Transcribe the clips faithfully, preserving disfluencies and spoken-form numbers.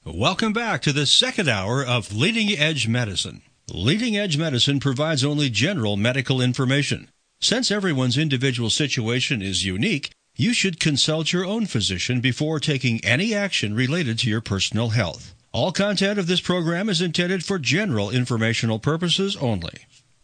Welcome back to the second hour of Leading Edge Medicine. Leading Edge Medicine provides only general medical information. Since everyone's individual situation is unique, you should consult your own physician before taking any action related to your personal health. All content of this program is intended for general informational purposes only.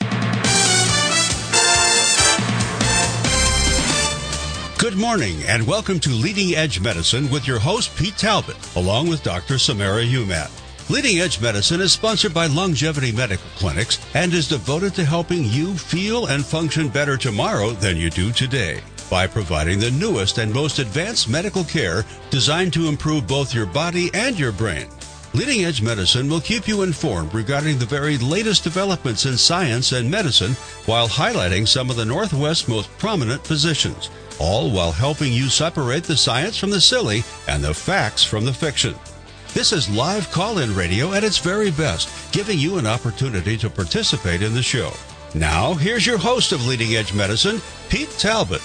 Good morning and welcome to Leading Edge Medicine with your host Pete Talbot, along with Doctor Samara Humat. Leading Edge Medicine is sponsored by Longevity Medical Clinics and is devoted to helping you feel and function better tomorrow than you do today by providing the newest and most advanced medical care designed to improve both your body and your brain. Leading Edge Medicine will keep you informed regarding the very latest developments in science and medicine while highlighting some of the Northwest's most prominent physicians, all while helping you separate the science from the silly and the facts from the fiction. This is live call-in radio at its very best, giving you an opportunity to participate in the show. Now, here's your host of Leading Edge Medicine, Pete Talbot.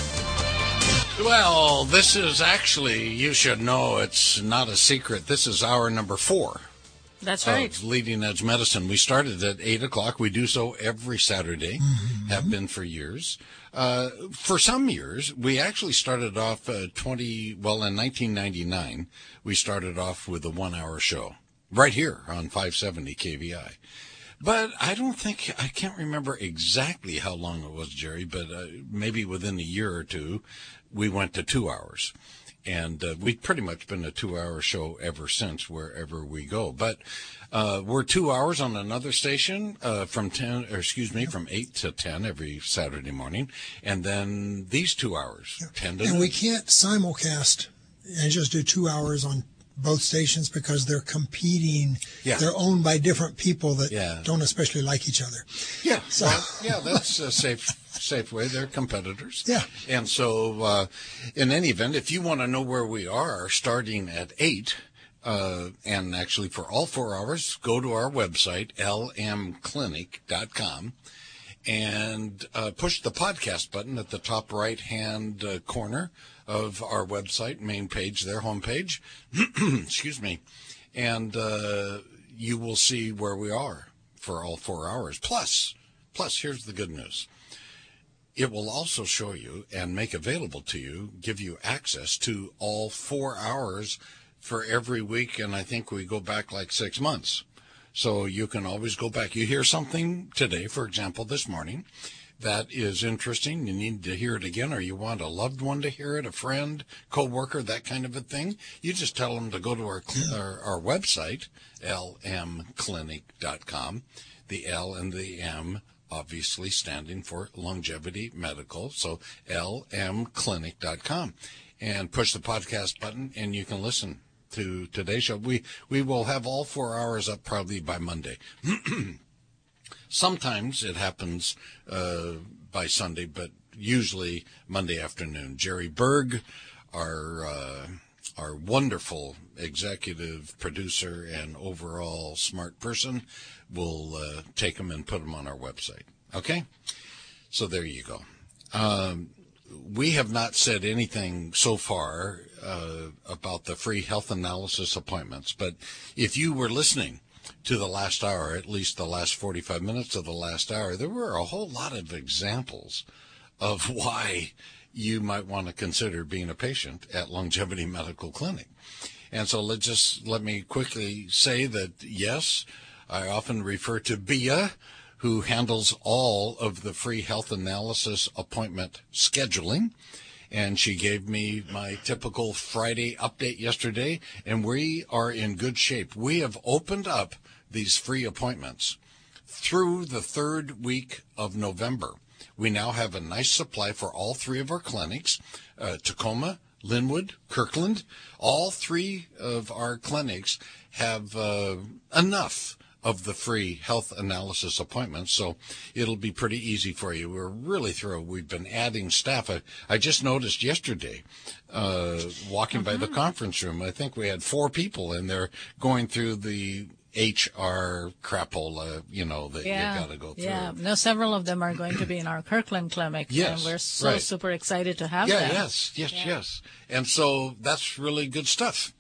Well, this is actually, you should know, it's not a secret. This is hour number four. That's right. Of Leading Edge Medicine. We started at eight o'clock. We do so every Saturday, mm-hmm. have been for years. Uh, for some years, we actually started off uh, twenty, well, in nineteen ninety-nine, we started off with a one-hour show right here on five seventy K V I. But I don't think, I can't remember exactly how long it was, Jerry, but uh, maybe within a year or two, we went to two hours. And uh, we've pretty much been a two-hour show ever since, wherever we go. But uh, we're two hours on another station uh, from ten, or excuse me, from eight to ten every Saturday morning, and then these two hours, yeah. ten to. And we can't simulcast and just do two hours on both stations because they're competing. Yeah. They're owned by different people that yeah. don't especially like each other. Yeah, so. well, yeah, that's a safe. safe way. They're competitors. Yeah. And so, uh, in any event, if you want to know where we are starting at eight, uh, and actually for all four hours, go to our website, L M clinic dot com, and uh, push the podcast button at the top right-hand uh, corner of our website, main page, their homepage. Excuse me. And uh, you will see where we are for all four hours. Plus, plus, here's the good news. It will also show you and make available to you, give you access to all four hours for every week, and I think we go back like six months. So you can always go back. You hear something today, for example, this morning, that is interesting. You need to hear it again, or you want a loved one to hear it, a friend, co-worker, that kind of a thing. You just tell them to go to our our, our website, L M clinic dot com, the L and the M, obviously standing for Longevity Medical, so L M clinic dot com, and push the podcast button, and you can listen to today's show. We we will have all four hours up probably by Monday. Sometimes it happens uh, by Sunday, but usually Monday afternoon. Jerry Berg, our uh, our wonderful executive producer and overall smart person, will uh, take them and put them on our website. Okay? So there you go. Um, we have not said anything so far uh, about the free health analysis appointments, but if you were listening to the last hour, at least the last forty-five minutes of the last hour, there were a whole lot of examples of why you might want to consider being a patient at Longevity Medical Clinic. And so let just let me quickly say that, yes, I often refer to Bia, who handles all of the free health analysis appointment scheduling. And she gave me my typical Friday update yesterday, and we are in good shape. We have opened up these free appointments through the third week of November. We now have a nice supply for all three of our clinics, uh, Tacoma, Linwood, Kirkland. All three of our clinics have uh, enough of the free health analysis appointments, so it'll be pretty easy for you. We're really thrilled. We've been adding staff. I, I just noticed yesterday, uh, walking mm-hmm. by the conference room, I think we had four people in there going through the H R crapola, you know, that yeah, you got to go through. Yeah, no, several of them are going to be in our Kirkland clinic. Yes, and we're so right. super excited to have yeah, them. Yes, yes, yeah. yes. And so that's really good stuff.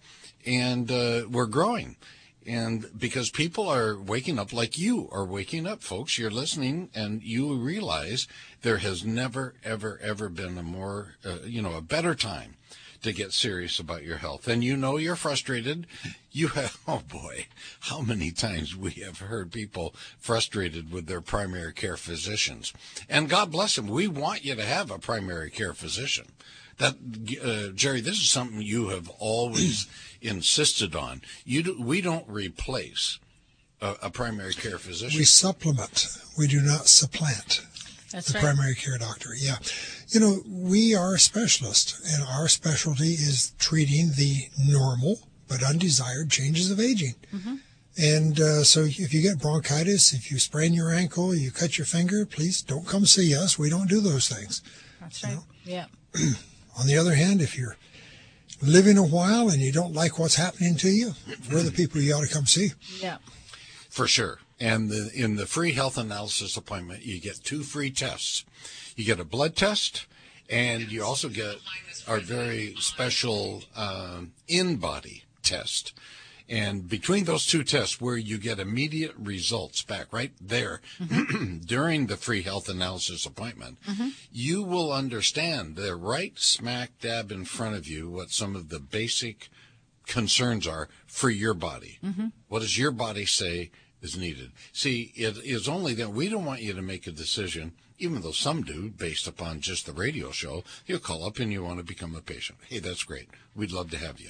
and uh, we're growing. And because people are waking up like you are waking up, folks, you're listening and you realize there has never, ever, ever been a more, uh, you know, a better time to get serious about your health. And you know you're frustrated. You have, oh boy, how many times we have heard people frustrated with their primary care physicians. And God bless them. We want you to have a primary care physician. That, uh, Jerry, this is something you have always insisted on. You do, we don't replace a, a primary care physician. We supplement. We do not supplant That's the right. primary care doctor. Yeah. You know, we are specialists, and our specialty is treating the normal but undesired changes of aging. Mm-hmm. And uh, so if you get bronchitis, if you sprain your ankle, you cut your finger, please don't come see us. We don't do those things. That's right. You know? Yeah. On the other hand, if you're living a while and you don't like what's happening to you, we're the people you ought to come see. Yeah. For sure. And the, in the free health analysis appointment, you get two free tests. You get a blood test, and you also get our very special um, in-body test. And between those two tests, where you get immediate results back right there mm-hmm. during the free health analysis appointment, mm-hmm. you will understand they're right smack dab in front of you what some of the basic concerns are for your body. Mm-hmm. What does your body say is needed? See, it is only that we don't want you to make a decision, even though some do, based upon just the radio show. You'll call up and you want to become a patient. Hey, that's great. We'd love to have you.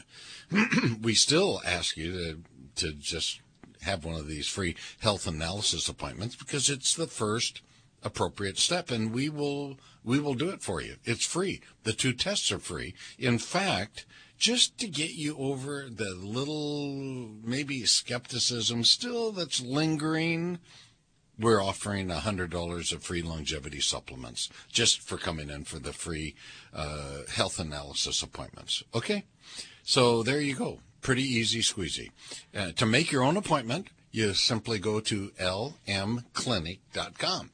We still ask you to to just have one of these free health analysis appointments because it's the first appropriate step, and we will we will do it for you. It's free. The two tests are free. In fact, just to get you over the little maybe skepticism still that's lingering, we're offering one hundred dollars of free longevity supplements just for coming in for the free uh, health analysis appointments. Okay? So there you go. Pretty easy squeezy. Uh, to make your own appointment, you simply go to l m clinic dot com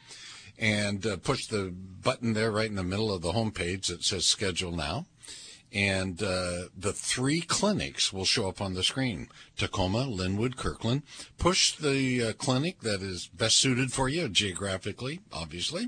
and uh, push the button there right in the middle of the homepage that says Schedule Now. And uh, the three clinics will show up on the screen: Tacoma, Linwood, Kirkland. Push the uh, clinic that is best suited for you geographically, obviously.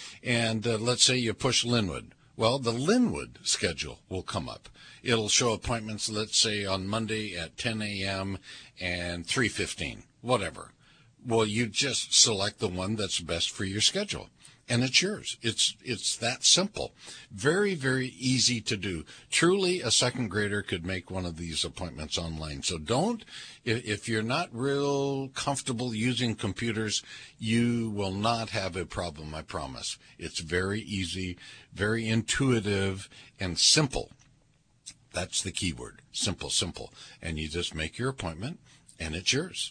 And uh, let's say you push Linwood. Well, the Linwood schedule will come up. It'll show appointments, let's say, on Monday at ten a.m. and three fifteen, whatever. Well, you just select the one that's best for your schedule, and it's yours. It's it's that simple. Very, very easy to do. Truly, a second grader could make one of these appointments online. So don't, if, if you're not real comfortable using computers, you will not have a problem, I promise. It's very easy, very intuitive, and simple. That's the key word, simple, simple. And you just make your appointment, and it's yours.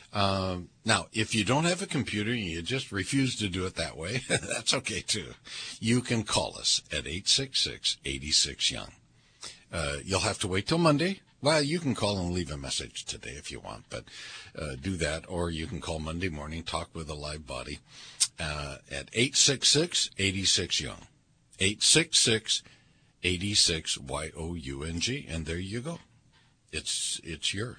Um, now, if you don't have a computer and you just refuse to do it that way, that's okay, too. You can call us at eight six six, eight six, young. Uh, you'll have to wait till Monday. Well, you can call and leave a message today if you want, but uh, do that. Or you can call Monday morning, talk with a live body uh, at eight six six, eight six, young. eight six six, eight six, Y O U N G. And there you go. It's it's yours.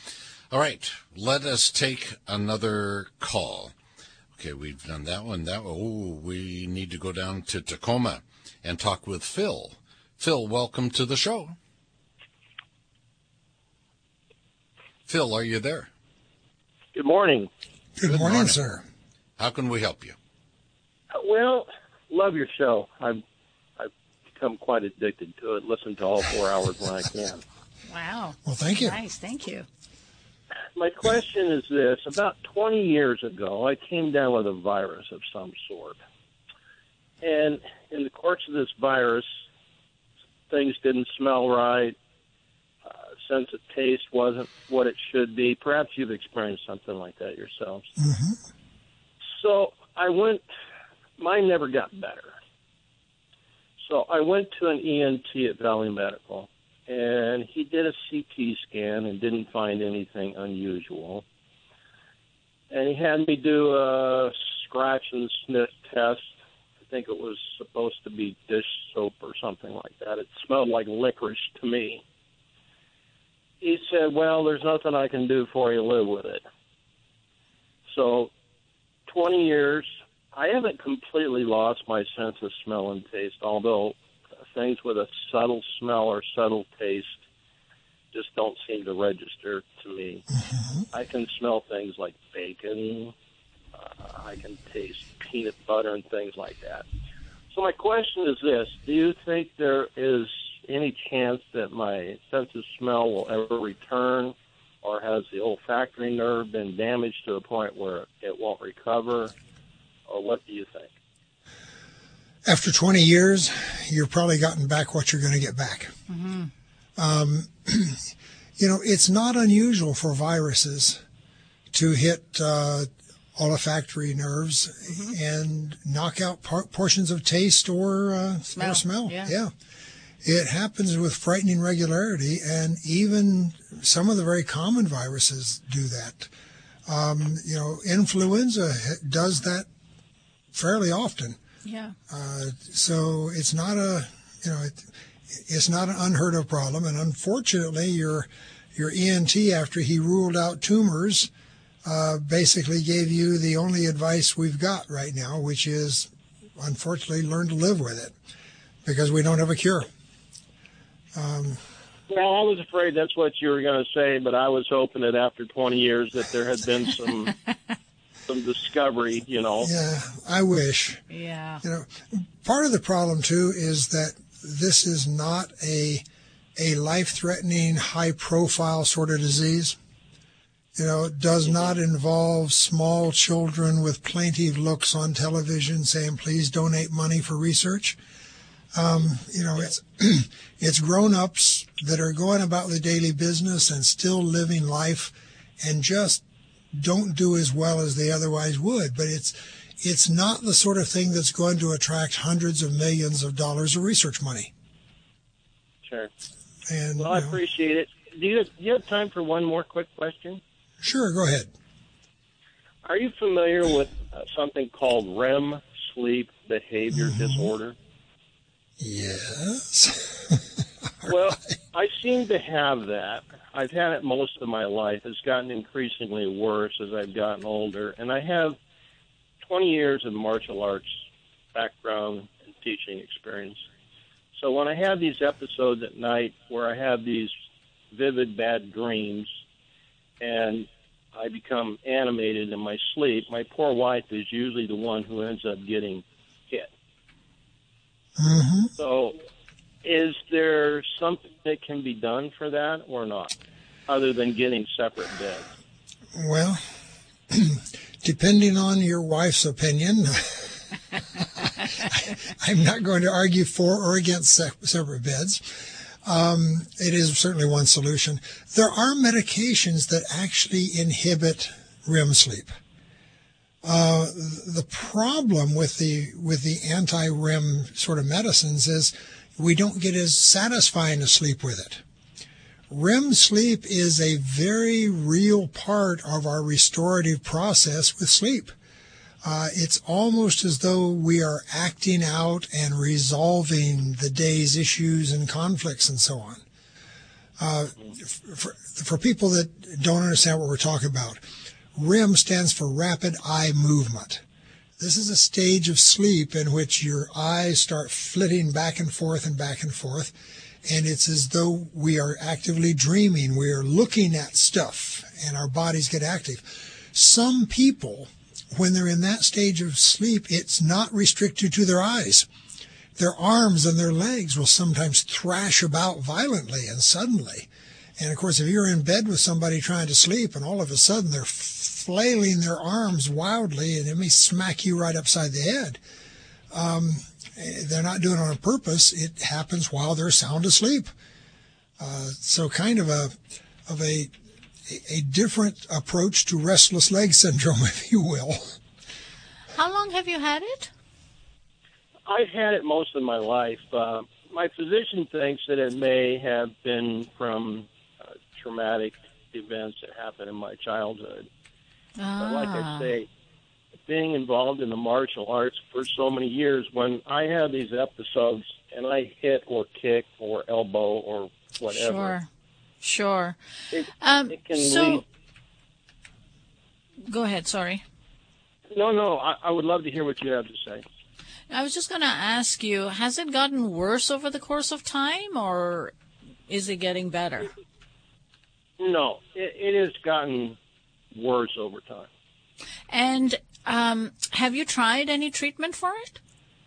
All right, let us take another call. Okay, we've done that one. That oh, we need to go down to Tacoma and talk with Phil. Phil, welcome to the show. Phil, are you there? Good morning. Good, Good morning, morning, sir. How can we help you? Well, love your show. I've I've become quite addicted to it. Listen to all four hours when I can. Wow. Well, thank you. Nice. Thank you. My question is this. About twenty years ago, I came down with a virus of some sort. And in the course of this virus, things didn't smell right. Uh, sense of taste wasn't what it should be. Perhaps you've experienced something like that yourselves. Mm-hmm. So I went, mine never got better. So I went to an E N T at Valley Medical. And he did a C T scan and didn't find anything unusual. And he had me do a scratch and sniff test. I think it was supposed to be dish soap or something like that. It smelled like licorice to me. he said, well, there's nothing I can do for you. Live with it. So twenty years, I haven't completely lost my sense of smell and taste, although things with a subtle smell or subtle taste just don't seem to register to me. Mm-hmm. I can smell things like bacon. Uh, I can taste peanut butter and things like that. So my question is this. Do you think there is any chance that my sense of smell will ever return, or has the olfactory nerve been damaged to a point where it won't recover, or what do you think? After twenty years, you've probably gotten back what you're going to get back. Mm-hmm. Um, you know, it's not unusual for viruses to hit uh, olfactory nerves mm-hmm. and knock out par- portions of taste or uh, smell. Or smell. Yeah. yeah. It happens with frightening regularity, and even some of the very common viruses do that. Um, you know, influenza does that fairly often. Yeah. Uh, so it's not a, you know, it, it's not an unheard of problem. And unfortunately, your your E N T, after he ruled out tumors, uh, basically gave you the only advice we've got right now, which is, unfortunately, learn to live with it, because we don't have a cure. Um, well, I was afraid that's what you were going to say, but I was hoping that after twenty years that there had been some some discovery, you know. Yeah, I wish. Yeah. You know, part of the problem, too, is that this is not a a life-threatening, high-profile sort of disease. You know, it does not involve small children with plaintive looks on television saying, please donate money for research. Um, you know, it's it's grown-ups that are going about the daily business and still living life and just don't do as well as they otherwise would. But it's it's not the sort of thing that's going to attract hundreds of millions of dollars of research money. Sure. And, well, I you know, appreciate it. Do you, do you have time for one more quick question? Sure, go ahead. Are you familiar with uh, something called R E M sleep behavior mm-hmm. disorder? Yes. Well, I seem to have that. I've had it most of my life. It's gotten increasingly worse as I've gotten older. And I have twenty years of martial arts background and teaching experience. So when I have these episodes at night where I have these vivid bad dreams and I become animated in my sleep, my poor wife is usually the one who ends up getting hit. Mm-hmm. So is there something that can be done for that or not, other than getting separate beds? Well, depending on your wife's opinion, I'm not going to argue for or against separate beds. Um, it is certainly one solution. There are medications that actually inhibit R E M sleep. Uh, the problem with the with the anti-R E M sort of medicines is we don't get as satisfying a sleep with it. R E M sleep is a very real part of our restorative process with sleep. Uh, it's almost as though we are acting out and resolving the day's issues and conflicts and so on. Uh, for, for people that don't understand what we're talking about, R E M stands for rapid eye movement. This is a stage of sleep in which your eyes start flitting back and forth and back and forth, and it's as though we are actively dreaming. We are looking at stuff, and our bodies get active. Some people, when they're in that stage of sleep, it's not restricted to their eyes. Their arms and their legs will sometimes thrash about violently and suddenly. And, of course, if you're in bed with somebody trying to sleep and all of a sudden they're flailing their arms wildly and it may smack you right upside the head, um, they're not doing it on purpose. It happens while they're sound asleep. Uh, so kind of a of a a different approach to restless leg syndrome, if you will. How long have you had it? I've had it most of my life. Uh, my physician thinks that it may have been from uh, traumatic events that happened in my childhood. Ah. But like I say, being involved in the martial arts for so many years, when I have these episodes and I hit or kick or elbow or whatever, Sure. Sure. It, Um, it can so, lead. go ahead. Sorry. No, no. I, I would love to hear what you have to say. I was just going to ask you, has it gotten worse over the course of time, or is it getting better? No, it, it has gotten worse over time. And um, have you tried any treatment for it?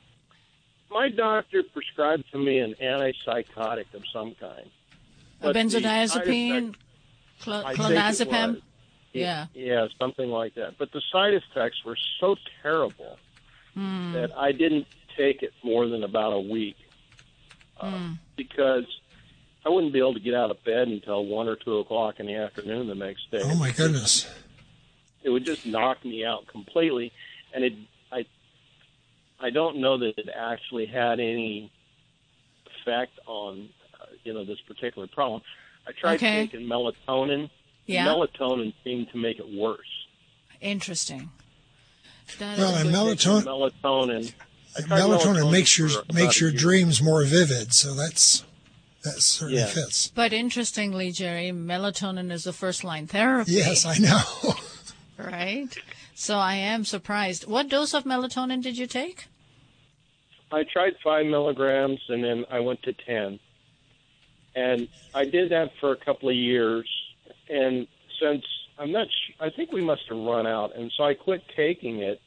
My doctor prescribed to me an antipsychotic of some kind. A But the side benzodiazepine, effect- cl- I think it clonazepam? was. Yeah. Yeah, something like that. But the side effects were so terrible Mm. that I didn't take it more than about a week uh, Mm. because I wouldn't be able to get out of bed until one or two o'clock in the afternoon the next day. Oh my goodness. It would just knock me out completely, and it I I don't know that it actually had any effect on uh, you know this particular problem. I tried Okay. taking melatonin. Yeah. Melatonin seemed to make it worse. Interesting. That Well, is and good. melatonin, Melatonin. I tried melatonin makes for your about makes a your year. dreams more vivid. So that's that certainly Yeah. fits. But interestingly, Jerry, melatonin is the first line therapy. Yes, I know. Right? So I am surprised. What dose of melatonin did you take? I tried five milligrams, and then I went to ten. And I did that for a couple of years. And since I'm not, sh- I think we must have run out, and so I quit taking it.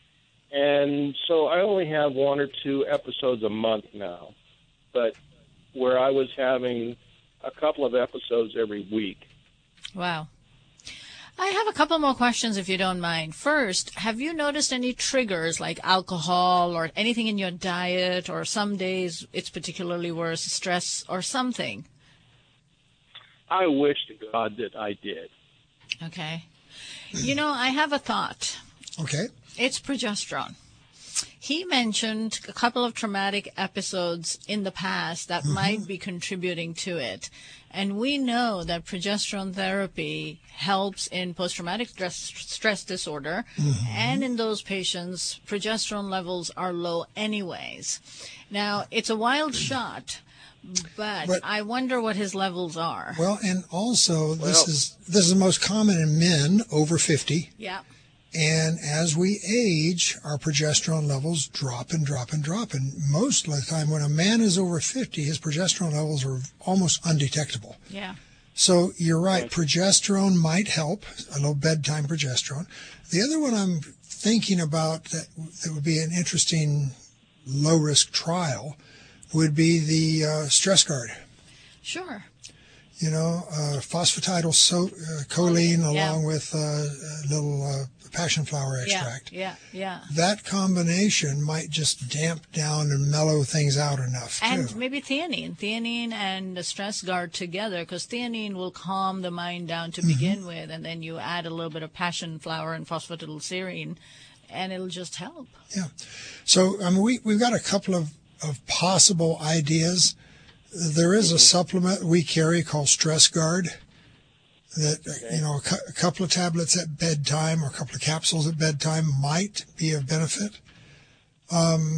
And so I only have one or two episodes a month now, but where I was having a couple of episodes every week. Wow. I have a couple more questions if you don't mind. First, have you noticed any triggers like alcohol or anything in your diet, or some days it's particularly worse, stress or something? I wish to God that I did. Okay. You know, I have a thought. Okay. It's progesterone. He mentioned a couple of traumatic episodes in the past that might be contributing to it. And we know that progesterone therapy helps in post-traumatic stress, stress disorder. And in those patients, progesterone levels are low anyways. Now, it's a wild shot, but, But- I wonder what his levels are. Well, and also this Well- is this is the most common in men over fifty. Yeah. And as we age, our progesterone levels drop and drop and drop. And most of the time, when a man is over fifty, his progesterone levels are almost undetectable. Yeah. So you're right, progesterone might help, a little bedtime progesterone. The other one I'm thinking about that, that would be an interesting low-risk trial would be the uh, stress guard. Sure. You know, uh, phosphatidyl so, uh, choline Yeah. along with uh, a little uh, passion flower extract. Yeah, yeah, yeah. That combination might just damp down and mellow things out enough, And too. maybe theanine. Theanine and the stress guard together, because theanine will calm the mind down to Mm-hmm. begin with, and then you add a little bit of passion flower and phosphatidylserine, and it'll just help. Yeah. So, I mean, we, we've got a couple of, of possible ideas. There is a supplement we carry called Stress Guard that, you know, a, cu- a couple of tablets at bedtime or a couple of capsules at bedtime might be of benefit. Um,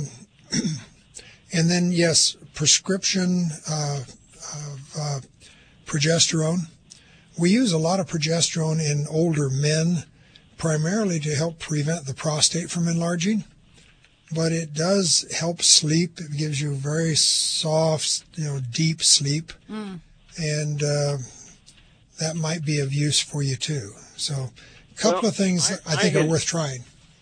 and then, yes, prescription uh, of uh, progesterone. We use a lot of progesterone in older men, primarily to help prevent the prostate from enlarging. But it does help sleep. It gives you very soft, you know, deep sleep. Mm. And uh, that might be of use for you, too. So a couple Well, of things that I, I- think I are had- worth trying.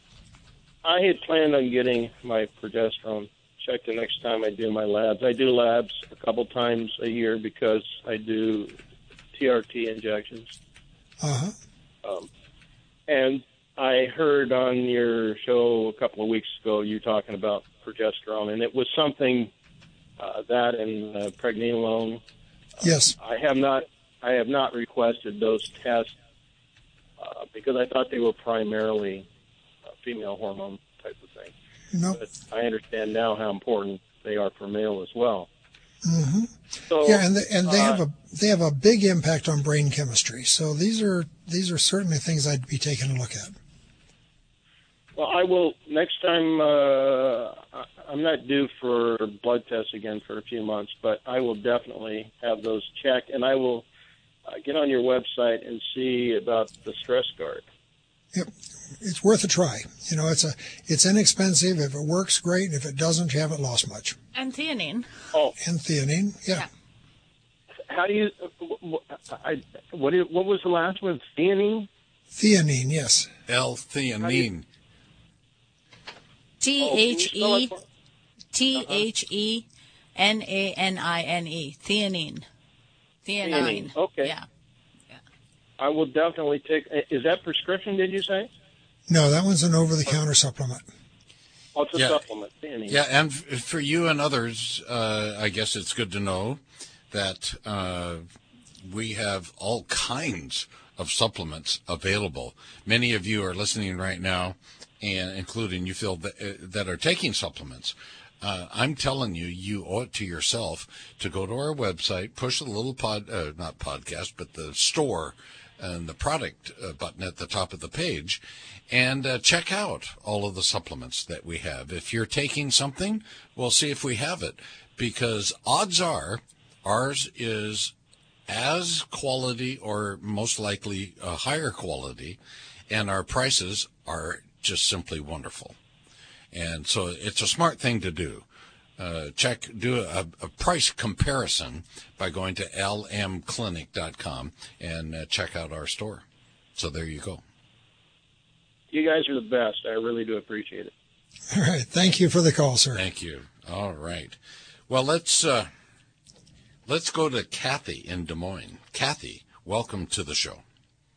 I had planned on getting my progesterone checked the next time I do my labs. I do labs a couple times a year because I do T R T injections. Uh-huh. Um, and I heard on your show a couple of weeks ago you talking about progesterone, and it was something uh, that and uh, pregnenolone. Yes. I have not, I have not requested those tests uh, because I thought they were primarily uh, female hormone type of thing. No. But I understand now how important they are for male as well. Mm-hmm. So Yeah, and they, and they uh, have a they have a big impact on brain chemistry. So these are these are certainly things I'd be taking a look at. Well, I will next time. Uh, I- I'm not due for blood tests again for a few months, but I will definitely have those checked, and I will uh, get on your website and see about the Stress Guard. Yep. It's worth a try. You know, it's a it's inexpensive. If it works, great. If it doesn't, you haven't lost much. And theanine. Oh, and theanine, yeah. yeah. How do you? I, what? Is, what was the last one? Theanine. Theanine, yes. L-theanine. T H E T H E N A N I N E. Theanine. Theanine. Theanine. Okay. Yeah. I will definitely take. Is that prescription? Did you say? No, that one's an over-the-counter supplement. Oh, it's a yeah. supplement. Theanine. Yeah, and f- for you and others, uh, I guess it's good to know that uh, we have all kinds of supplements available. Many of you are listening right now, and including you feel that, uh, that are taking supplements. Uh, I'm telling you, you owe it to yourself to go to our website, push the little pod, uh, not podcast, but the store and the product uh, button at the top of the page, and uh, check out all of the supplements that we have. If you're taking something, we'll see if we have it, because odds are ours is as quality or most likely a higher quality, and our prices are just simply wonderful. And so it's a smart thing to do. Uh, check, do a, a price comparison by going to l m clinic dot com and uh, check out our store. So there you go. You guys are the best. I really do appreciate it. All right. Thank you for the call, sir. Thank you. All right. Well, let's uh, let's go to Kathy in Des Moines. Kathy, welcome to the show.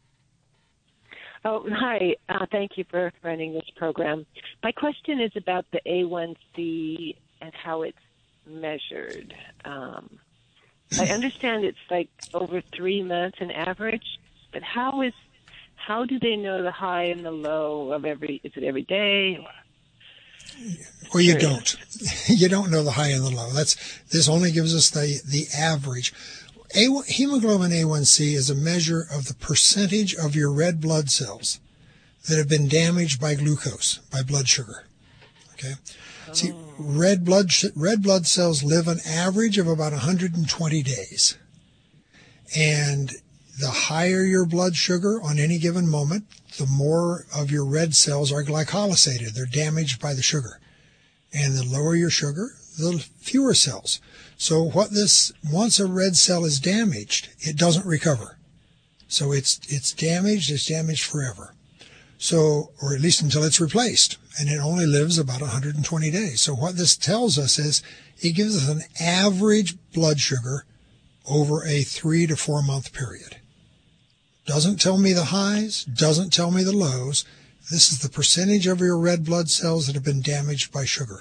Oh, hi. Uh, thank you for running this program. My question is about the A one C and how it's measured. Um, I understand it's like over three months an average, but how is how do they know the high and the low of every? Is it every day? Well, you don't. You don't know the high and the low. That's this only gives us the the average. A, hemoglobin A one C is a measure of the percentage of your red blood cells that have been damaged by glucose, by blood sugar. Okay? Oh. See, red blood red blood cells live an average of about one hundred twenty days. And the higher your blood sugar on any given moment, the more of your red cells are glycolysated. They're damaged by the sugar. And the lower your sugar, the fewer cells. So what this, once a red cell is damaged, it doesn't recover. So it's, it's damaged, it's damaged forever. So, or at least until it's replaced. And it only lives about one hundred twenty days. So what this tells us is it gives us an average blood sugar over a three to four month period. Doesn't tell me the highs, doesn't tell me the lows. This is the percentage of your red blood cells that have been damaged by sugar.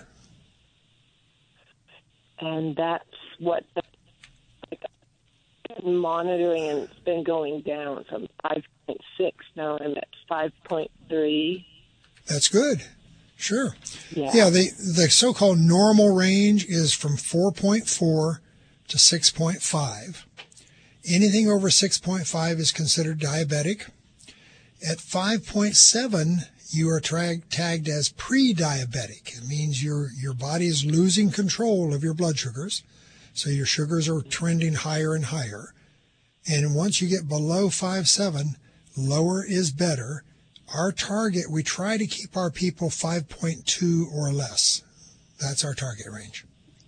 And that's what the like, monitoring, and it's been going down from five point six. Now I'm at five point three. That's good. Sure. Yeah. Yeah, the, the so-called normal range is from four point four to six point five. Anything over six point five is considered diabetic. At five point seven, you are tra- tagged as pre-diabetic. It means your your body is losing control of your blood sugars, so your sugars are trending higher and higher. And once you get below five point seven, lower is better. Our target, we try to keep our people five point two or less. That's our target range.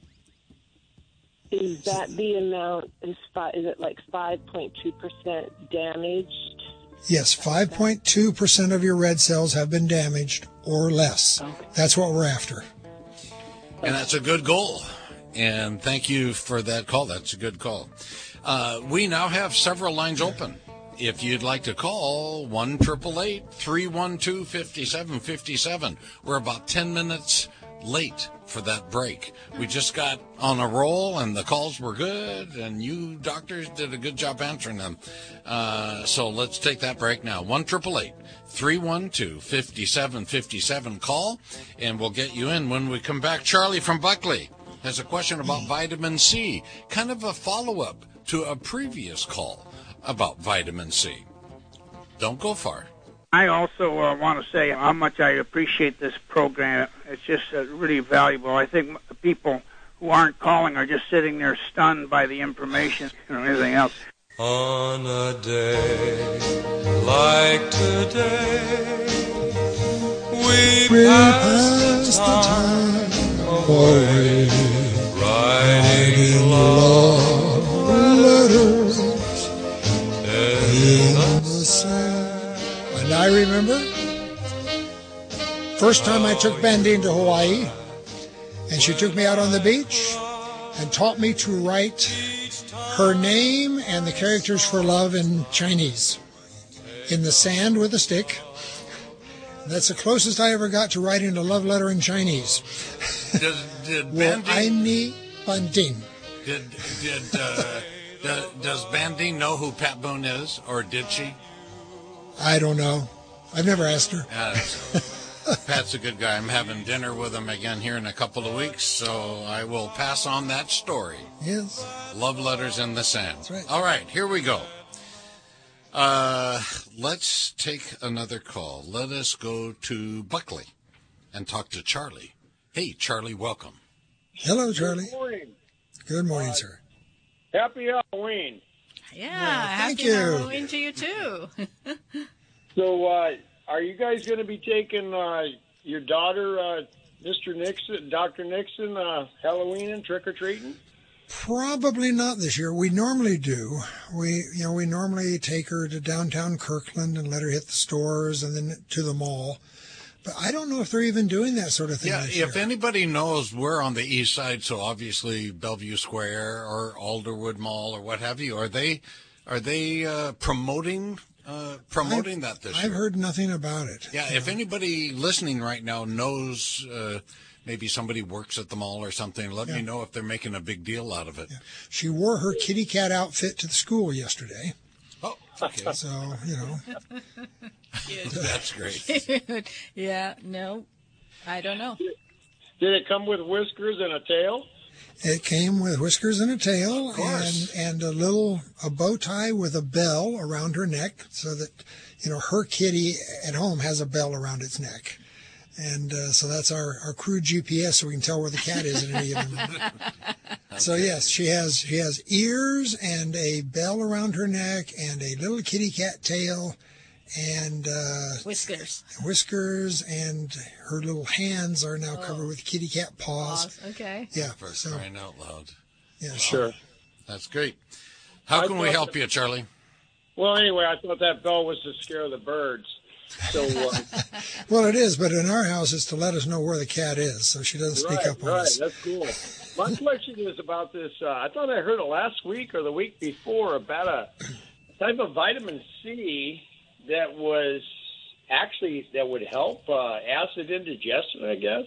Is that the amount? Is five, is it like five point two percent damaged? Yes, five point two percent of your red cells have been damaged or less. Okay. That's what we're after. And that's a good goal. And thank you for that call. That's a good call. Uh, we now have several lines open. If you'd like to call, one eight eight eight, three one two, five seven five seven. We're about ten minutes late for that break. We just got on a roll, and the calls were good, and you doctors did a good job answering them. Uh, so let's take that break now. one eight eight eight, three one two, five seven five seven. Call, and we'll get you in when we come back. Charlie from Buckley has a question about vitamin C, kind of a follow-up to a previous call about vitamin C. Don't go far. I also uh, want to say how much I appreciate this program. It's just uh, really valuable. I think the people who aren't calling are just sitting there stunned by the information and everything else. On a day like today, we, We pass pass the the time time away, writing love letters in the sand. And I remember first time I took Bandine to Hawaii, and she took me out on the beach and taught me to write her name and the characters for love in Chinese in the sand with a stick. That's the closest I ever got to writing a love letter in Chinese. Did, did Well, I Bandine, need Bandine. did, did, uh, does, does Bandine know who Pat Boone is, or did she? I don't know. I've never asked her. Uh, Pat's a good guy. I'm having dinner with him again here in a couple of weeks, so I will pass on that story. Yes. Love letters in the sand. That's right. All right, here we go. Uh, let's take another call. Let us go to Buckley and talk to Charlie. Hey, Charlie, welcome. Hello, Charlie. Good morning. Good morning, sir. Happy Halloween. Yeah, thank happy you. Halloween to you too. So, uh, are you guys going to be taking uh, your daughter, uh, Mister Nixon, Doctor Nixon, uh, Halloween and trick or treating? Probably not this year. We normally do. We, you know, we normally take her to downtown Kirkland and let her hit the stores and then to the mall. But I don't know if they're even doing that sort of thing Yeah, this if year. anybody knows, we're on the east side, so obviously Bellevue Square or Alderwood Mall or what have you. Are they are they uh, promoting uh, promoting that this I've year? heard nothing about it. Yeah, if anybody listening right now knows, uh, maybe somebody works at the mall or something, let me Yeah. know if they're making a big deal out of it. She wore her kitty cat outfit to the school yesterday. Oh, okay. So, you know, That's great. Yeah, no, I don't know. Did it come with whiskers and a tail? it came with whiskers and a tail and, course. and a little, a bow tie with a bell around her neck so that, you know, her kitty at home has a bell around its neck. And uh, so that's our, our crew G P S, so we can tell where the cat is at any given moment. So yes, she has she has ears and a bell around her neck and a little kitty cat tail and uh, Whiskers. whiskers, and her little hands are now Oh. covered with kitty cat paws. Paws, okay. Yeah, For so crying out loud. yeah, Sure. That's great. How I can we thought help that- you, Charlie? Well, anyway, I thought that bell was to scare the birds. So, uh, Well, it is, but in our house, it's to let us know where the cat is, so she doesn't speak right, up on right, us. that's cool. My question is about this. Uh, I thought I heard it last week or the week before about a type of vitamin C that was actually that would help uh, acid indigestion, I guess.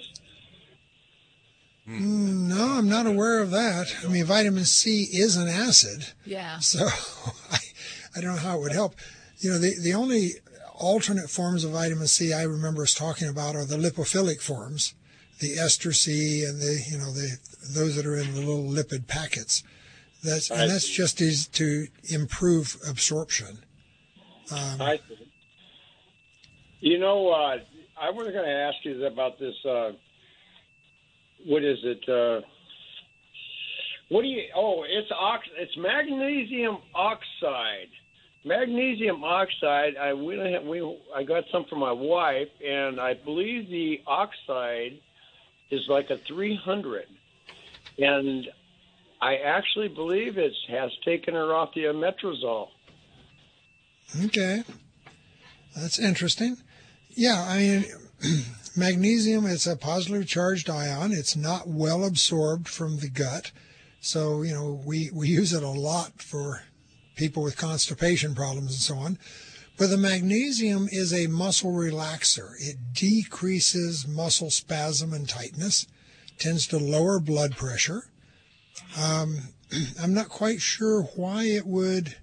Mm, no, I'm not aware of that. I mean, vitamin C is an acid, Yeah. so I, I don't know how it would help. You know, the, the only alternate forms of vitamin C I remember us talking about are the lipophilic forms, the ester C and the, you know, the those that are in the little lipid packets. That's and that's just is to improve absorption. Um, I see. You know, uh, I was going to ask you about this. Uh, what is it? Uh, what do you? Oh, it's ox. It's magnesium oxide. Magnesium oxide. I we don't have, we I got some from my wife, and I believe the oxide is like a three hundred, and I actually believe it has taken her off the omeprazole. Okay. That's interesting. Yeah, I mean, magnesium is a positively charged ion. It's not well absorbed from the gut. So, you know, we, we use it a lot for people with constipation problems and so on. But the magnesium is a muscle relaxer. It decreases muscle spasm and tightness, tends to lower blood pressure. Um, I'm not quite sure why it would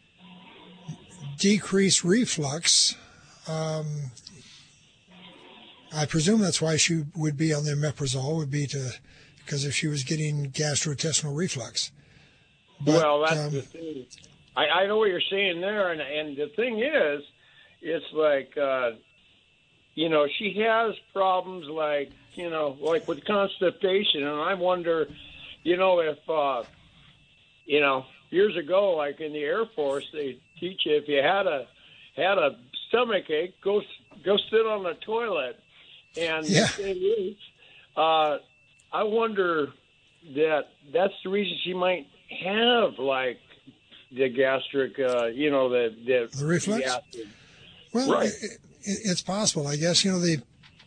decrease reflux. Um, I presume that's why she would be on the omeprazole, would be to, because if she was getting gastrointestinal reflux. But, well, that's um, the thing. I, I know what you're saying there, and and the thing is, it's like, uh, you know, she has problems like, you know, like with constipation, and I wonder, you know, if, uh, you know, years ago, like in the Air Force, they teach you if you had a had a stomach ache, go go sit on the toilet. And Yeah. the thing is, uh, I wonder that that's the reason she might have like the gastric, uh, you know, the the, The reflux? the acid. Well, Right. it, it, it's possible, I guess. You know, the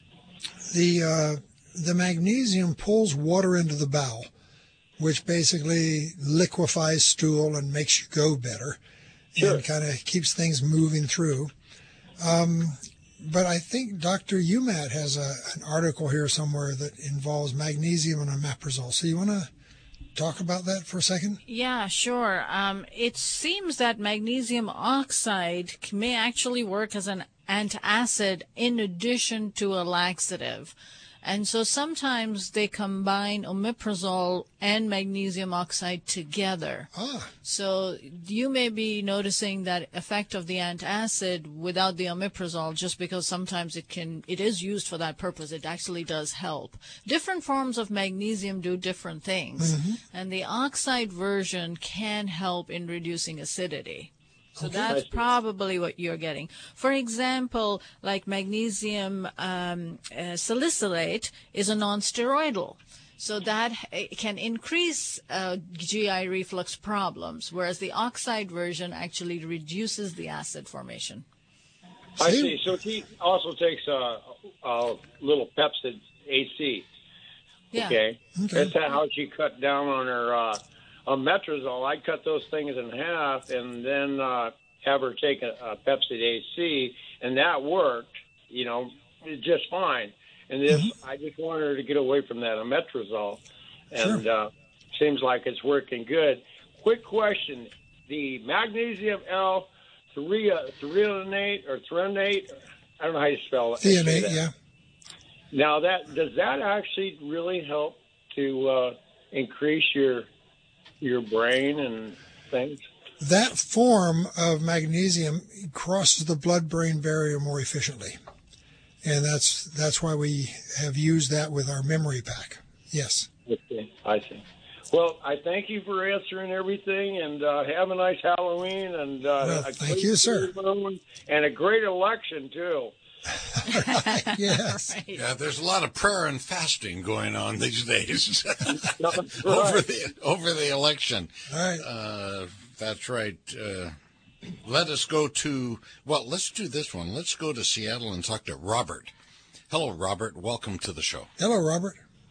the uh, the magnesium pulls water into the bowel, which basically liquefies stool and makes you go better, Sure. and kind of keeps things moving through. Um, but I think Doctor Umat has a, an article here somewhere that involves magnesium and omeprazole. So you want to talk about that for a second? Yeah, sure. Um, it seems that magnesium oxide c- may actually work as an antacid in addition to a laxative. And so sometimes they combine omeprazole and magnesium oxide together. Ah, So you may be noticing that effect of the antacid without the omeprazole, just because sometimes it can, it is used for that purpose. It actually does help. Different forms of magnesium do different things, and the oxide version can help in reducing acidity. So that's probably what you're getting. For example, like magnesium um, uh, salicylate is a non-steroidal. So that uh, can increase uh, G I reflux problems, whereas the oxide version actually reduces the acid formation. I see. So he also takes a, a little Pepsid A C. Yeah. Okay. Okay. That's how she cut down on her uh, omeprazole. I cut those things in half and then uh, have her take a, a Pepsid A C, and that worked, you know, just fine. And this, Mm-hmm. I just wanted her to get away from that omeprazole, and sure. uh, seems like it's working good. Quick question: the magnesium L threonate or threonate, I don't know how you spell it. theanate, yeah. Now that does that actually really help to uh, increase your your brain and things? That form of magnesium crosses the blood-brain barrier more efficiently. And that's that's why we have used that with our memory pack. Yes. Okay, I see. Well, I thank you for answering everything, and uh, have a nice Halloween, and uh, Well, a thank great you, sir. moon, and a great election too. Right, yes. Right. Yeah, there's a lot of prayer and fasting going on these days Right. over the over the election. All right. Uh, that's right. Uh, let us go to, well, let's do this one. Let's go to Seattle and talk to Robert. Hello, Robert. Welcome to the show. Hello, Robert.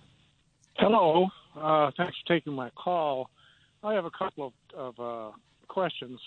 Hello. Uh, thanks for taking my call. I have a couple of, of uh, questions.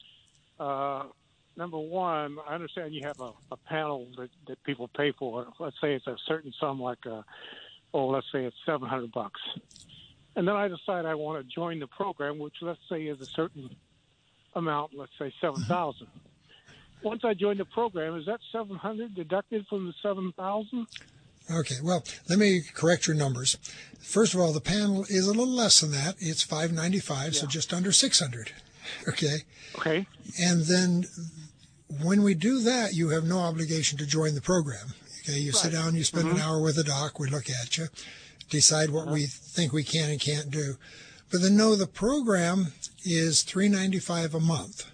Uh, number one, I understand you have a, a panel that, that people pay for. Let's say it's a certain sum, like, uh, oh, let's say it's seven hundred bucks. And then I decide I want to join the program, which let's say is a certain amount, let's say seven thousand. Once I join the program, is that seven hundred deducted from the seven thousand? Okay, well, let me correct your numbers. First of all, the panel is a little less than that. It's five ninety-five, yeah. So just under six hundred. Okay? Okay. And then when we do that, you have no obligation to join the program. Okay, you right. sit down, you spend mm-hmm. an hour with a doc, we look at you, decide what uh-huh. we think we can and can't do. But then no, the program is three ninety-five a month.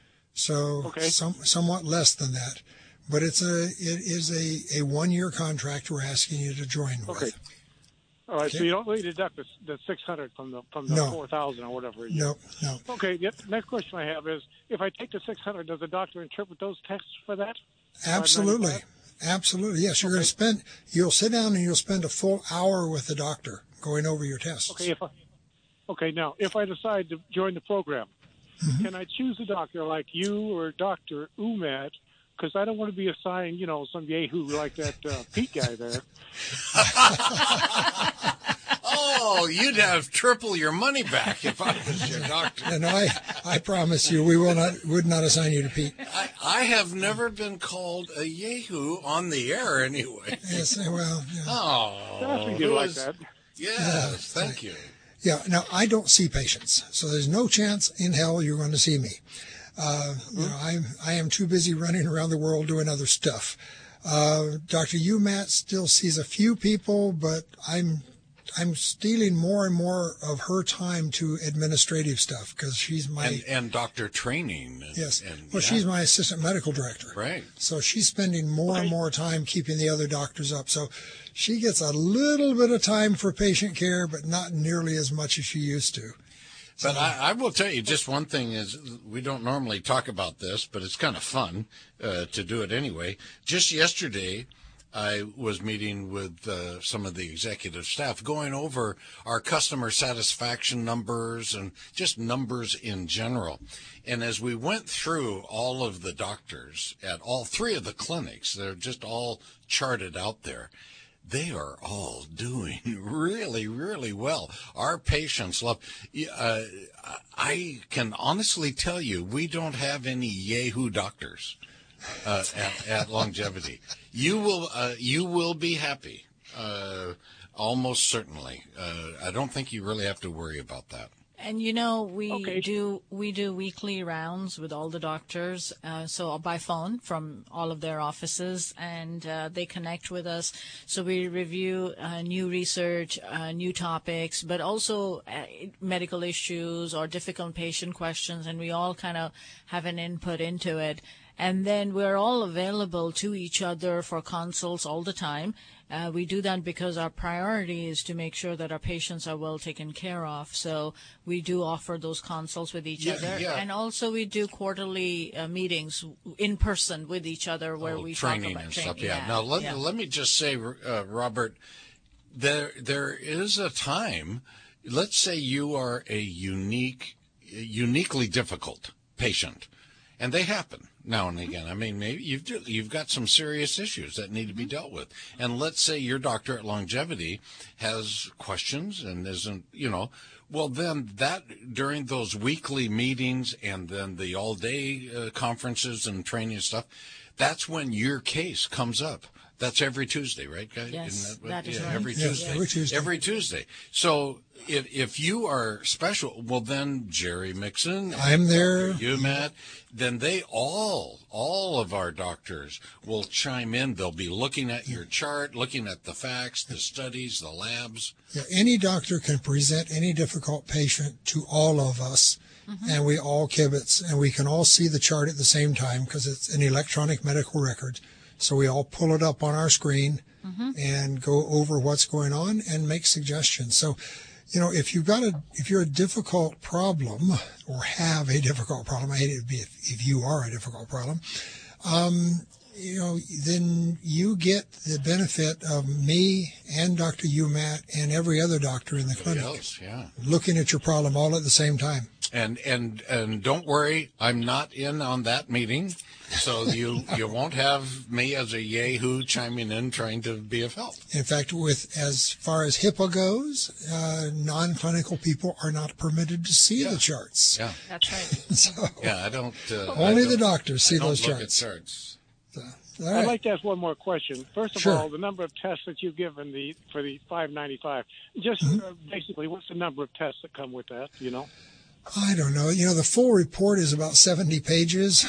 So okay. some, somewhat less than that. But it's a it is a, a one year contract we're asking you to join okay. with. All right, okay. So you don't really deduct the, the six hundred from the from the no. four thousand or whatever. No, no. Okay. The next question I have is: if I take the six hundred, does the doctor interpret those tests for that? Absolutely, absolutely. Yes, you're okay. going to spend. You'll sit down and you'll spend a full hour with the doctor going over your tests. Okay. If I, okay. Now, if I decide to join the program, mm-hmm. can I choose a doctor like you or Doctor Umat? Because I don't want to be assigned, you know, some yahoo like that uh, Pete guy there. Oh, you'd have triple your money back if I was your doctor. And I, I promise you, we will not, would not assign you to Pete. I, I have never been called a yahoo on the air anyway. Yes, well, yeah. Oh, you do like that. Yes, yeah, thank you. Yeah, now I don't see patients, so there's no chance in hell you're going to see me. Uh, you know, I'm, I am too busy running around the world doing other stuff. Uh, Doctor Umat still sees a few people, but I'm, I'm stealing more and more of her time to administrative stuff because she's my and, and doctor training. And, yes. And, well, yeah. she's my assistant medical director. Right. So she's spending more Okay. and more time keeping the other doctors up. So she gets a little bit of time for patient care, but not nearly as much as she used to. But I, I will tell you, just one thing is, we don't normally talk about this, but it's kind of fun uh, to do it anyway. Just yesterday, I was meeting with uh, some of the executive staff, going over our customer satisfaction numbers and just numbers in general. And as we went through all of the doctors at all three of the clinics, they're just all charted out there. They are all doing really, really well. Our patients love. Uh, I can honestly tell you, we don't have any Yahoo doctors uh, at, at Longevity. You will, uh, you will be happy, uh, almost certainly. Uh, I don't think you really have to worry about that. And you know, we Okay. do we do weekly rounds with all the doctors, uh, so by phone from all of their offices, and uh, they connect with us. So we review uh, new research, uh, new topics, but also uh, medical issues or difficult patient questions, and we all kind of have an input into it. And then we're all available to each other for consults all the time. Uh, we do that because our priority is to make sure that our patients are well taken care of. So we do offer those consults with each Yeah, other. yeah. And also we do quarterly uh, meetings in person with each other where Oh, we training talk about and training. stuff. Yeah. Now let yeah. let me just say, uh, Robert, there there is a time. Let's say you are a unique, uniquely difficult patient, and they happen now and again. I mean, maybe you've you've got some serious issues that need to be dealt with. And let's say your doctor at Longevity has questions and isn't, you know, well then that during those weekly meetings and then the all day uh, conferences and training and stuff, that's when your case comes up. That's every Tuesday, right, guys? Yes, Isn't that, that is yeah, right. Every Yes, Tuesday. every Tuesday. Every Tuesday. So if if you are special, well then Jerry Mixon, I'm there. you, Matt, then they all, all of our doctors will chime in. They'll be looking at your chart, looking at the facts, the studies, the labs. Yeah, any doctor can present any difficult patient to all of us, mm-hmm. and we all kibitz, and we can all see the chart at the same time because it's an electronic medical record. So we all pull it up on our screen mm-hmm. and go over what's going on and make suggestions. So, you know, if you've got a, if you're a difficult problem or have a difficult problem, I hate it to be if, if you are a difficult problem, um, you know, then you get the benefit of me and Doctor Umat and every other doctor in the clinic Else, yeah. looking at your problem all at the same time. And and and don't worry, I'm not in on that meeting, so you you won't have me as a yahoo chiming in trying to be of help. In fact, with as far as HIPAA goes, uh, non-clinical people are not permitted to see Yeah. the charts. Yeah, That's right. So yeah. I don't. Uh, only I the don't- doctors see I don't those look charts. At charts. All I'd right. like to ask one more question. First of Sure. all, the number of tests that you've given the for the five ninety-five. Just Mm-hmm. uh, basically, what's the number of tests that come with that? You know. I don't know. You know, the full report is about seventy pages.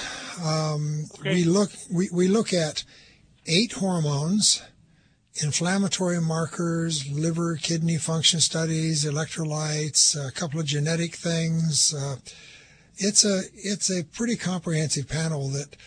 Um, Okay. We look we, we look at eight hormones, inflammatory markers, liver, kidney function studies, electrolytes, a couple of genetic things. Uh, it's a it's a pretty comprehensive panel that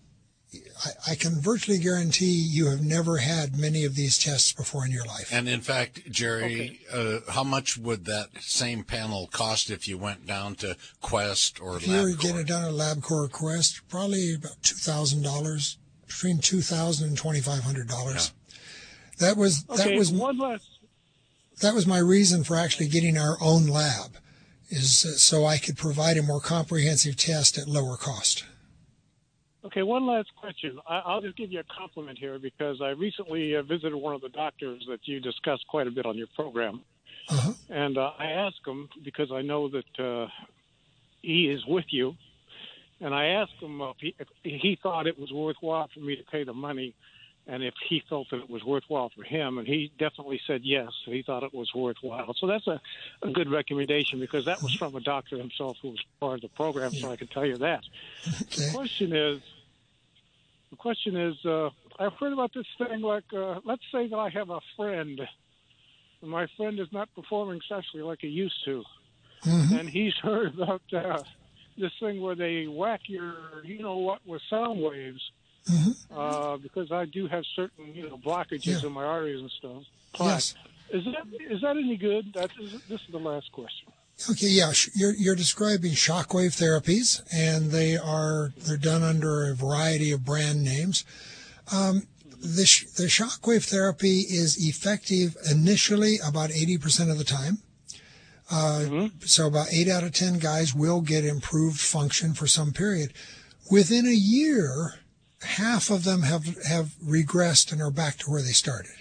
I, I can virtually guarantee you have never had many of these tests before in your life. And in fact, Jerry, uh, how much would that same panel cost if you went down to Quest or If you were LabCorp? getting it done at LabCorp Quest, probably about two thousand dollars, between two thousand and twenty five hundred dollars. That was that Okay. was one last. that was my reason for actually getting our own lab, is uh, so I could provide a more comprehensive test at lower cost. Okay, one last question. I, I'll just give you a compliment here because I recently uh, visited one of the doctors that you discussed quite a bit on your program. Uh-huh. And uh, I asked him, because I know that uh, he is with you, and I asked him uh, if, he, if he thought it was worthwhile for me to pay the money and if he felt that it was worthwhile for him. And he definitely said yes, he thought it was worthwhile. So that's a, a good recommendation because that was from a doctor himself who was part of the program, so I can tell you that. Okay. The question is, the question is, uh, I've heard about this thing like, uh, let's say that I have a friend my friend is not performing sexually like he used to. Mm-hmm. And he's heard about uh, this thing where they whack your, you know what, with sound waves. Mm-hmm. Uh, because I do have certain, you know, blockages Yeah. in my arteries and stuff. Yes. Is that is that any good? That is, this is the last question. Okay, yeah, sh- you're you're describing shockwave therapies, and they are they're done under a variety of brand names. Um, the sh- the shockwave therapy is effective initially about eighty percent of the time. Uh, Mm-hmm. So about eight out of ten guys will get improved function for some period. Within a year, half of them have have regressed and are back to where they started.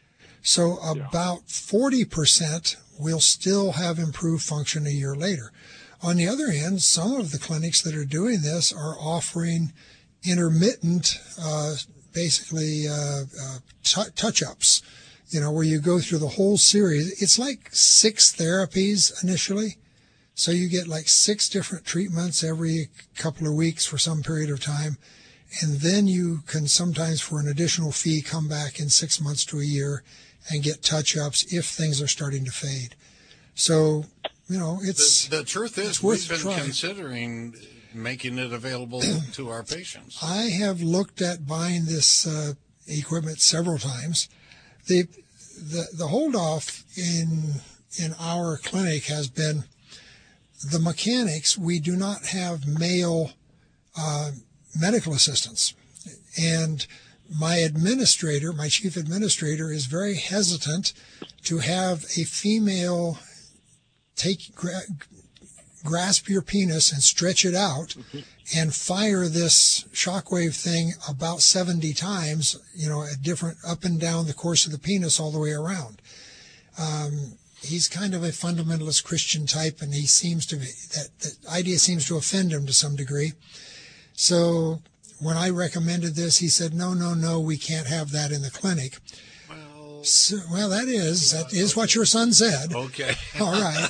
So about forty percent will still have improved function a year later. On the other hand, some of the clinics that are doing this are offering intermittent, uh, basically uh, uh, t- touch-ups, you know, where you go through the whole series. It's like six therapies initially. So you get like six different treatments every couple of weeks for some period of time. And then you can sometimes, for an additional fee, come back in six months to a year and get touch-ups if things are starting to fade. So, you know, it's The, the truth is, it's worth we've been trying. considering making it available to our patients. I have looked at buying this uh, equipment several times. The the the holdoff in in our clinic has been the mechanics. We do not have male uh, medical assistants, and my administrator, my chief administrator, is very hesitant to have a female take gra- grasp your penis and stretch it out and fire this shockwave thing about seventy times, you know, at different up and down the course of the penis all the way around. Um, he's kind of a fundamentalist Christian type, and he seems to be, that, that idea seems to offend him to some degree. So when I recommended this, he said, no, no, no, we can't have that in the clinic. Well, So, well, that is, that is what your son said. okay. All right.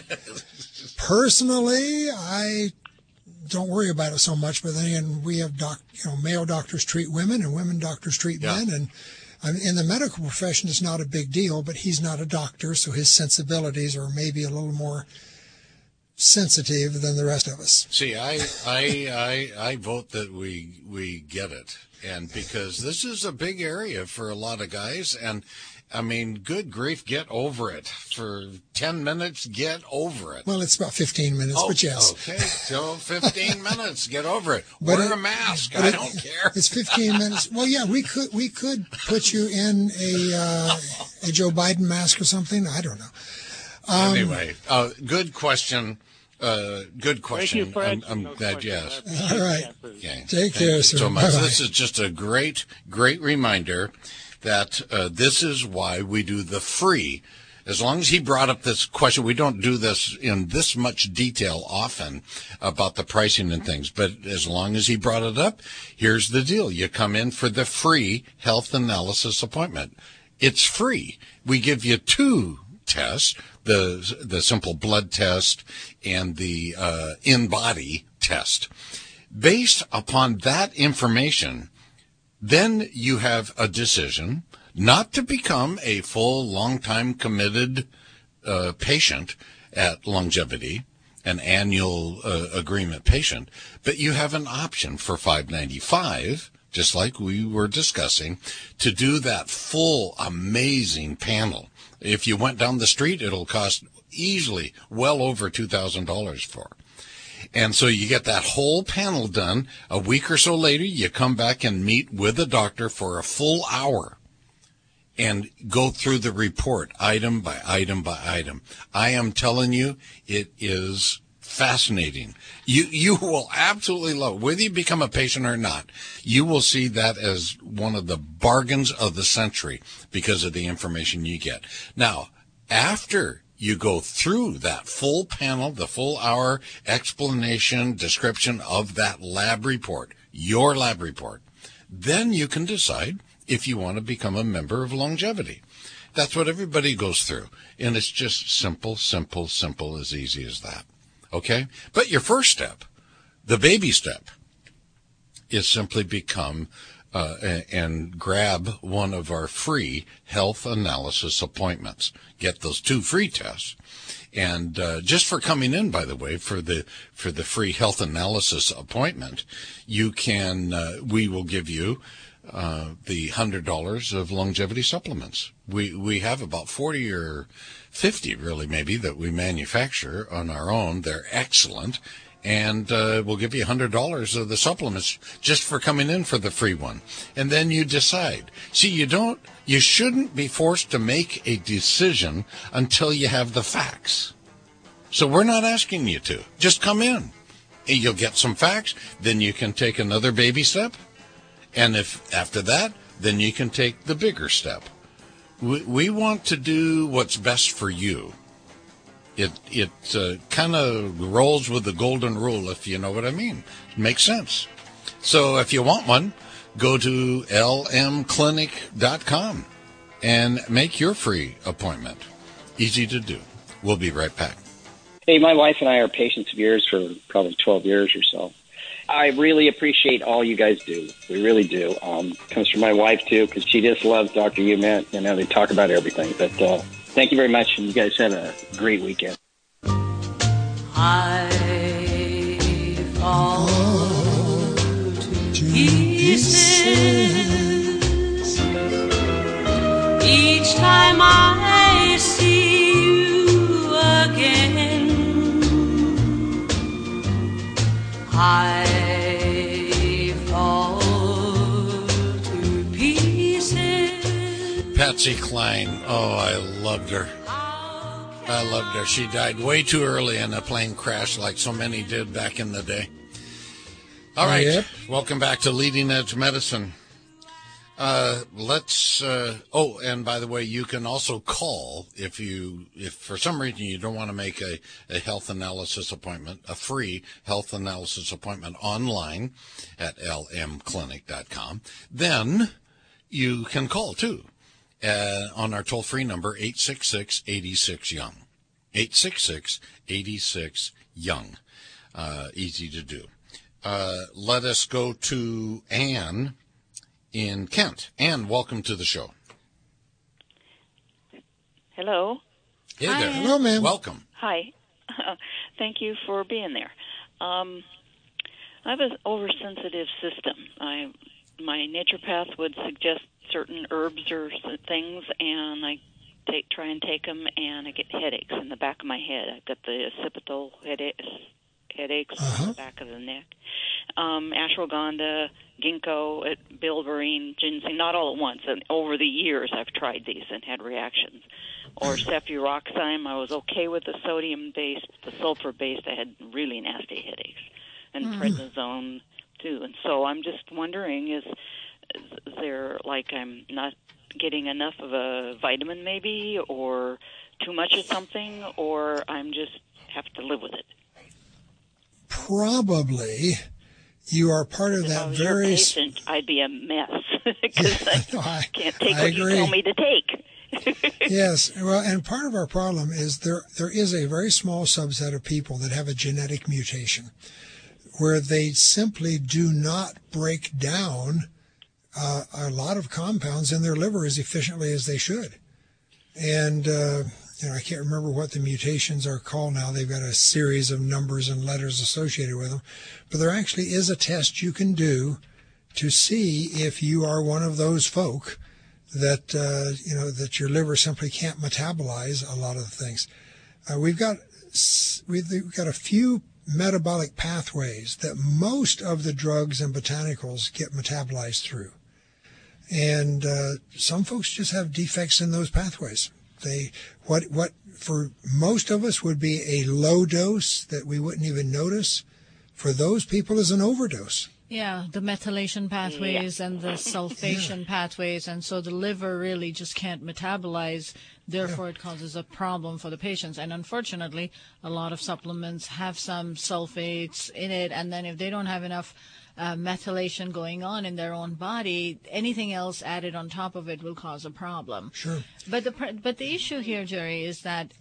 Personally, I don't worry about it so much, but then again, we have doc, you know, male doctors treat women and women doctors treat Yeah. men, and I mean, in the medical profession, it's not a big deal. But he's not a doctor, so his sensibilities are maybe a little more sensitive than the rest of us. See, I, I, I, I vote that we we get it, and because this is a big area for a lot of guys, and I mean, good grief, get over it for ten minutes. Get over it. Well, it's about fifteen minutes, Oh, but yes. Okay, so fifteen minutes. Get over it. But Wear it- a mask. but I it- don't care. It's fifteen minutes. Well, yeah, we could we could put you in a uh, a Joe Biden mask or something. I don't know. Um, Anyway, uh, good question. Uh, good question. Thank you for I'm, answering I'm those glad questions. you I asked. appreciate All the right. answers. Okay. Take Thank care, you sir. so much. Bye-bye. This is just a great, great reminder that uh, this is why we do the free. As long as he brought up this question, we don't do this in this much detail often about the pricing and things, but as long as he brought it up, here's the deal. You come in for the free health analysis appointment. It's free. We give you two tests, the the simple blood test and the uh, in-body test. Based upon that information, then you have a decision not to become a full, long-time committed uh, patient at Longevity, an annual uh, agreement patient, but you have an option for five hundred ninety-five dollars, just like we were discussing, to do that full, amazing panel. If you went down the street, it'll cost easily well over two thousand dollars for. And so you get that whole panel done. A week or so later, you come back and meet with a doctor for a full hour and go through the report item by item by item. I am telling you, it is fascinating. You you will absolutely love it. Whether you become a patient or not, you will see that as one of the bargains of the century because of the information you get. Now, after you go through that full panel, the full hour explanation, description of that lab report, your lab report, then you can decide if you want to become a member of Longevity. That's what everybody goes through. And it's just simple, simple, simple, as easy as that. Okay? But your first step, the baby step, is simply become uh, and, and grab one of our free health analysis appointments. Get those two free tests. And uh, just for coming in, by the way, for the for the free health analysis appointment, you can uh, we will give you uh, the hundred dollars of longevity supplements. We we have about forty or fifty, really, maybe, that we manufacture on our own. They're excellent, and uh, we'll give you a hundred dollars of the supplements just for coming in for the free one. And then you decide. See, you don't. You shouldn't be forced to make a decision until you have the facts. So we're not asking you to. Just come in. You'll get some facts. Then you can take another baby step. And if after that, then you can take the bigger step. We, we want to do what's best for you. It it uh, kind of rolls with the golden rule, if you know what I mean. It makes sense. So if you want one, go to L M clinic dot com and make your free appointment. Easy to do. We'll be right back. Hey, my wife and I are patients of yours for probably twelve years or so. I really appreciate all you guys do. We really do. Um, comes from my wife, too, because she just loves Doctor Umat. You know, they talk about everything. But uh, thank you very much, and you guys have a great weekend. I fall to pieces each time I see you again. I fall to pieces. Patsy Cline. Oh, I loved her. I loved her. She died way too early in a plane crash like so many did back in the day. All right. Yep. Welcome back to Leading Edge Medicine. Uh, let's, uh, oh, and by the way, you can also call if you, if for some reason you don't want to make a, a health analysis appointment, a free health analysis appointment online at L M clinic dot com, then you can call too, uh, on our toll-free number, eight six six, eight six, young, eight six six, eight six, young, uh, easy to do. Uh, let us go to Anne in Kent. Anne, welcome to the show. Hello. Hey Hi, there. Ann. Hello, ma'am. Welcome. Hi. Thank you for being there. Um, I have an oversensitive system. I, my naturopath would suggest certain herbs or things, and I take try and take them, and I get headaches in the back of my head. I've got the occipital headaches. headaches uh-huh. in the back of the neck. Um, ashwagandha, ginkgo, bilberine, ginseng, not all at once. And over the years, I've tried these and had reactions. Or cefuroxime, I was okay with the sodium-based. The sulfur-based, I had really nasty headaches. And mm. prednisone, too. And so I'm just wondering, is, is there, like, I'm not getting enough of a vitamin, maybe, or too much of something, or I'm just have to live with it? Probably you are part of if that I was very... Your patient, I'd be a mess because I, no, I can't take I what agree. you tell me to take. Yes, well, and part of our problem is there there is a very small subset of people that have a genetic mutation where they simply do not break down uh, a lot of compounds in their liver as efficiently as they should. And... Uh, You know, I can't remember what the mutations are called now. They've got a series of numbers and letters associated with them. But there actually is a test you can do to see if you are one of those folk that, uh, you know, that your liver simply can't metabolize a lot of the things. Uh, we've got we've got a few metabolic pathways that most of the drugs and botanicals get metabolized through. And uh, some folks just have defects in those pathways. They what what for most of us would be a low dose that we wouldn't even notice, for those people is an overdose. Yeah, the methylation pathways yeah. and the sulfation yeah. pathways, and so the liver really just can't metabolize. Therefore, yeah. it causes a problem for the patients. And unfortunately, a lot of supplements have some sulfates in it, and then if they don't have enough uh, methylation going on in their own body, anything else added on top of it will cause a problem. Sure. But the but the issue here, Jerry, is that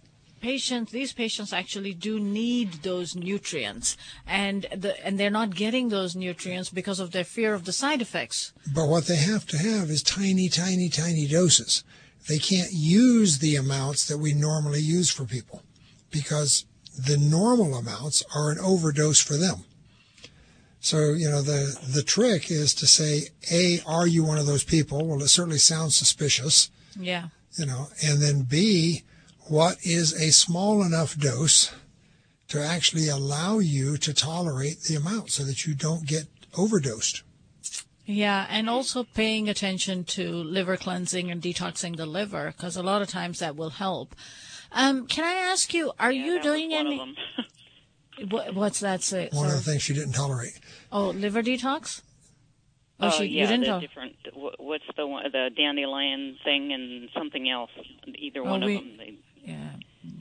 patients, these patients actually do need those nutrients, and the and they're not getting those nutrients because of their fear of the side effects. But what they have to have is tiny, tiny, tiny doses. They can't use the amounts that we normally use for people because the normal amounts are an overdose for them. So, you know, the, the trick is to say, A, are you one of those people? Well, it certainly sounds suspicious. Yeah. You know, and then B, what is a small enough dose to actually allow you to tolerate the amount so that you don't get overdosed? Yeah, and also paying attention to liver cleansing and detoxing the liver, because a lot of times that will help. Um, can I ask you, are Yeah, you that doing was one any... of them. what, what's that say? One Sorry. of the things she didn't tolerate. Oh, liver detox? Oh, Uh, she, yeah, you didn't the tol- different. wh- What's the one? The dandelion thing and something else. Either Oh, one we- of them. They, Yeah.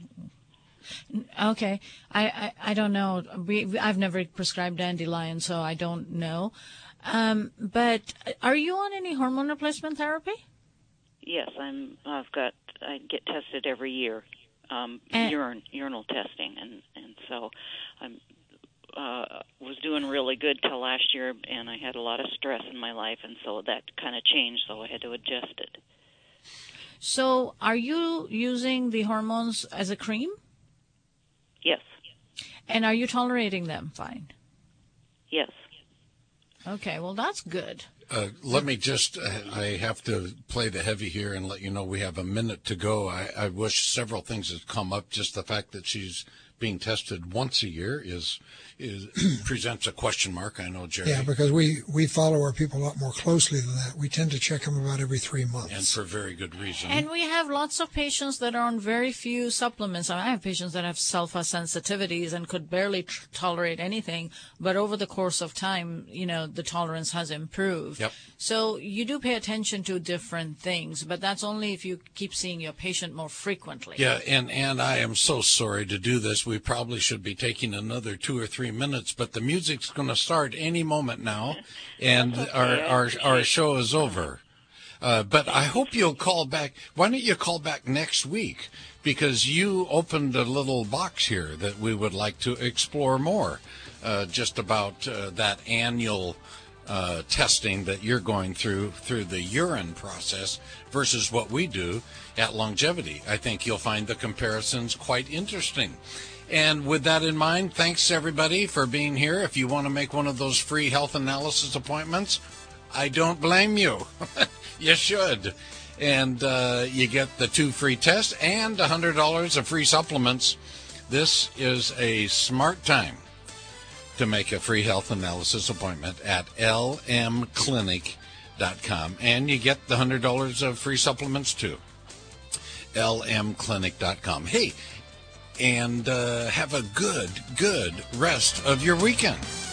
Okay. I, I, I don't know. We, we- I've never prescribed dandelion, so I don't know. Um, but are you on any hormone replacement therapy? yes, I'm. I've got. I get tested every year, um, And- urine urinal testing, and and so I'm. Uh, was doing really good till last year, and I had a lot of stress in my life, and so that kind of changed. So I had to adjust it. So are you using the hormones as a cream? Yes. And are you tolerating them fine? Yes. Okay, well, that's good. Uh, let me just, uh, I have to play the heavy here and let you know we have a minute to go. I, I wish several things had come up. Just the fact that she's being tested once a year is is presents a question mark. I know, Jerry. Yeah, because we, we follow our people a lot more closely than that. We tend to check them about every three months. And for very good reason. And we have lots of patients that are on very few supplements. I, mean, I have patients that have sulfa sensitivities and could barely tr- tolerate anything, but over the course of time, you know, the tolerance has improved. Yep. So you do pay attention to different things, but that's only if you keep seeing your patient more frequently. Yeah, and, and I am so sorry to do this. We probably should be taking another two or three minutes, but the music's going to start any moment now, and okay. our, I our, appreciate our it. show is over. Uh, but I hope you'll call back. Why don't you call back next week? Because you opened a little box here that we would like to explore more, uh, just about uh, that annual uh, testing that you're going through through the urine process versus what we do at Longevity. I think you'll find the comparisons quite interesting. And with that in mind, thanks everybody for being here. If you want to make one of those free health analysis appointments, I don't blame you. You should. And uh, you get the two free tests and one hundred dollars of free supplements. This is a smart time to make a free health analysis appointment at L M clinic dot com. And you get the one hundred dollars of free supplements too. L M clinic dot com. Hey, and uh, have a good, good rest of your weekend.